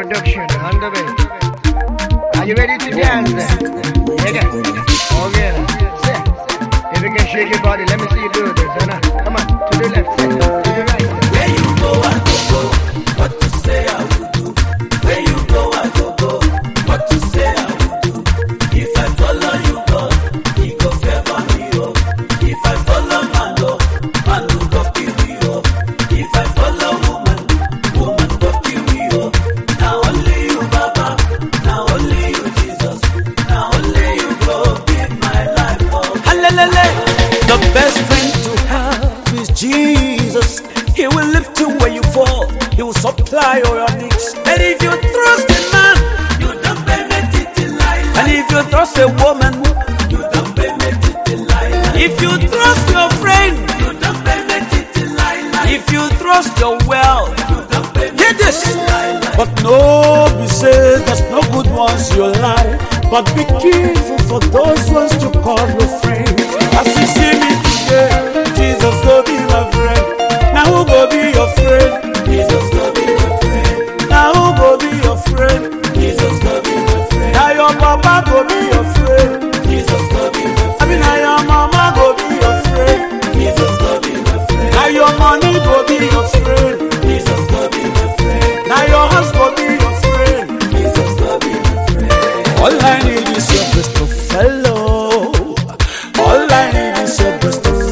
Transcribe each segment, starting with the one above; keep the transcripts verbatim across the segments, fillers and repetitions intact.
production on the way. Are you ready to dance? Yeah. Okay. Say, if you can shake your body, let me see you do this. Come on, to the left, to the right. Where you go, I go go. What to say, I will do. Where you go, I go go. What to say, I will do. If I follow you, God, He go favor me, oh. If I follow man, oh, man will go kill me, oh. If I follow woman, woman go kill me, oh. Now only you, Baba. Now only you, Jesus. Now only you go give my life, oh. Hallelujah. The best friend to have is Jesus. He will lift you where you fall. He will supply all your needs. And if you trust a man, you don't benefit in life. And if you trust a woman, you don't benefit in life. If you trust your friend, you don't benefit in life. If you trust your wealth, you don't benefit this. In life. But no, be said there's no good ones in your life. But be careful for those ones to call your friend. As you see me today, Jesus go be my friend. Now who go be your friend? Jesus go be my friend. Now who go be your friend? Jesus go be my friend. Now your papa go be your friend. Jesus go be my friend. I mean now your mama go be your friend. Jesus go be my friend. Now your money go be your friend. Jesus go be my friend. Now your house go be your friend. Jesus go be my friend. All I need is your best to follow. All I need is your best to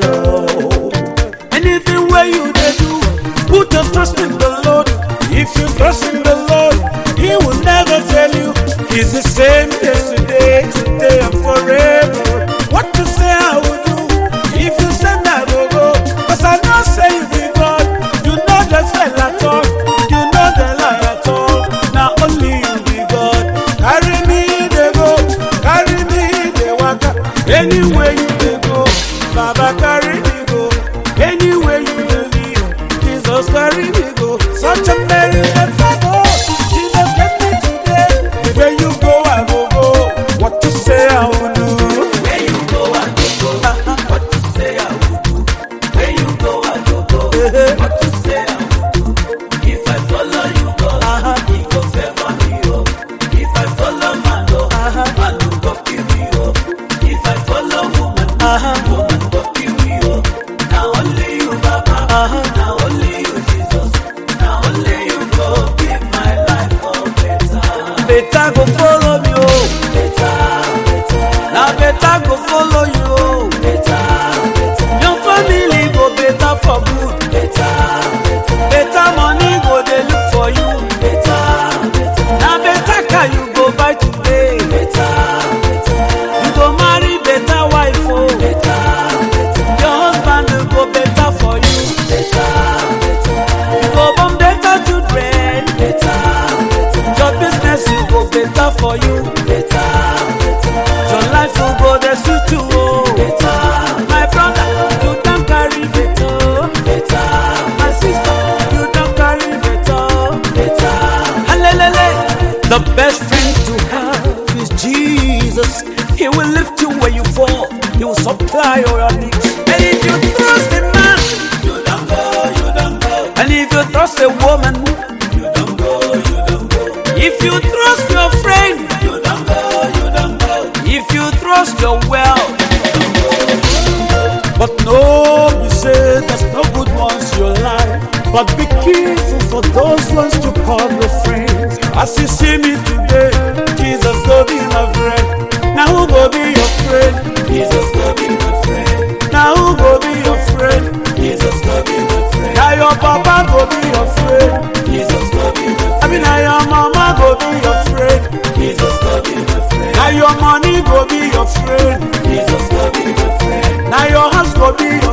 follow. Anything where you they do, put your trust in the Lord. If you trust in the Lord, He will never fail you. He's the same yesterday, today and forever. What to say I will do, if you send I will go. Cause I know say you be God, you know the fell at all, you know the lie at all. Now only you be God. Carry me they go, carry me they walk. Anywhere you they go, Baba carry me go. Anywhere you believe, Jesus carry me go. Such a very good father, Jesus get me today. Where you go, I go go. What to say, I will do. Where you go, I go go. What to say, I will do. Where you go, I go go. What to say, I will do. If I follow you, God, He go favor me, oh. If I follow man, oh, man will go kill me, oh. If I follow woman, woman go kill me, oh. Now only you, Baba. Now only you, Jesus. Now only you go give my life for better. Better go follow me, oh. Better, better. Now better go follow you, oh. Better, better. Your family go better for good. Better, better. Better money go they look for you. Better, better. Now better car you go buy today. Better, better. You go marry better wife, oh. Better, better. Your husband will go better for you. Better, better. You go born better children. Better, better. Your business will go better for you. Better, better. Your life will go the suit you, oh. Better. My brother, you don't carry better. Better. My sister, you don't carry better. Better. Hallelujah. The best friend to have is Jesus. He will lift you where you fall. He will supply all your needs. And if you trust a man, you don't go, you don't go. And if you trust a woman, you don't go, you don't go. If you trust your friend, you don't go, you don't go. If you trust your wealth, you don't go, you don't go. But no, be said there's no good ones in your life. But be careful for those ones to call your friends. As you see me today, Jesus go be my friend. Now who go be your friend? Jesus go be my friend. Now who go be your friend? Jesus go be my friend. Now your papa go be your friend. Jesus go be my friend. I mean now your mama go be your friend. Jesus go be my friend. Now your money go be your friend. Jesus go be my friend. Now your house go be your